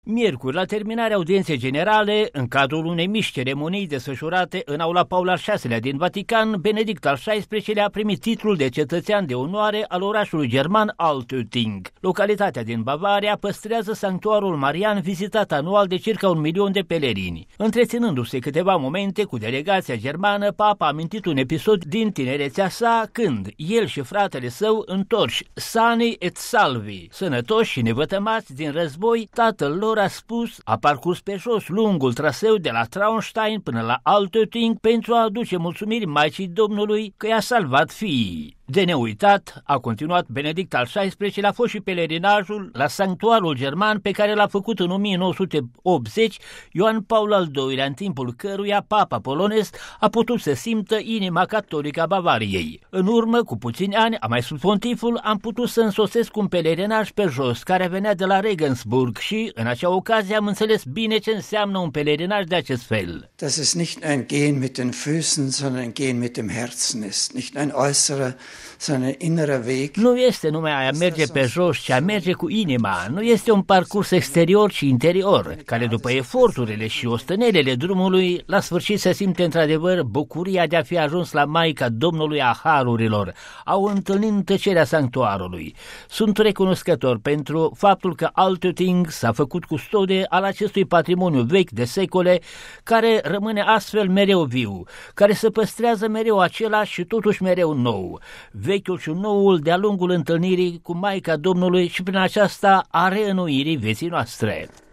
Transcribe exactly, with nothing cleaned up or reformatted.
Miercuri, la terminarea audienței generale, în cadrul unei mici ceremonii desfășurate în aula Paul al șaselea din Vatican, Benedict al șaisprezecelea a primit titlul de cetățean de onoare al orașului german Altötting. Localitatea din Bavaria păstrează sanctuarul marian vizitat anual de circa un milion de pelerini. Întreținându-se câteva momente cu delegația germană, Papa a amintit un episod din tinerețea sa când el și fratele său, întorși sani et salvi, sănătoși și nevătămați din război, tatăl lor a spus, a parcurs pe jos lungul traseu de la Traunstein până la Altötting pentru a aduce mulțumiri Maicii Domnului că i-a salvat fiii. De neuitat, a continuat Benedict al șaisprezecelea, a fost și pelerinajul la sanctuarul german pe care l-a făcut în o mie nouă sute optzeci Ioan Paul al doilea, în timpul căruia papa polonez a putut să simtă inima catolică a Bavariei. În urmă, cu puțini ani, a mai spus pontiful, am putut să însosesc un pelerinaj pe jos care venea de la Regensburg și, în acea ocazie, am înțeles bine ce înseamnă un pelerinaj de acest fel. Das ist nicht ein Gehen mit den Füßen, sondern ein Gehen mit dem Herzen ist, nicht ein äußerer, sondern ein innerer Weg. Nu este numai a merge pe jos, ci a merge cu inima. Nu este un parcurs exterior, ci interior, care după eforturile și ostănelele drumului, la sfârșit se simte într-adevăr bucuria de a fi ajuns la Maica Domnului a Harurilor, au întâlnit în tăcerea sanctuarului. Sunt recunoscător pentru faptul că Altötting s-a făcut custode al acestui patrimoniu vechi de secole, care rămâne astfel mereu viu, care se păstrează mereu același și totuși mereu nou, vechiul și noul de-a lungul întâlnirii cu Maica Domnului și prin aceasta a reînnoirii vieții noastre.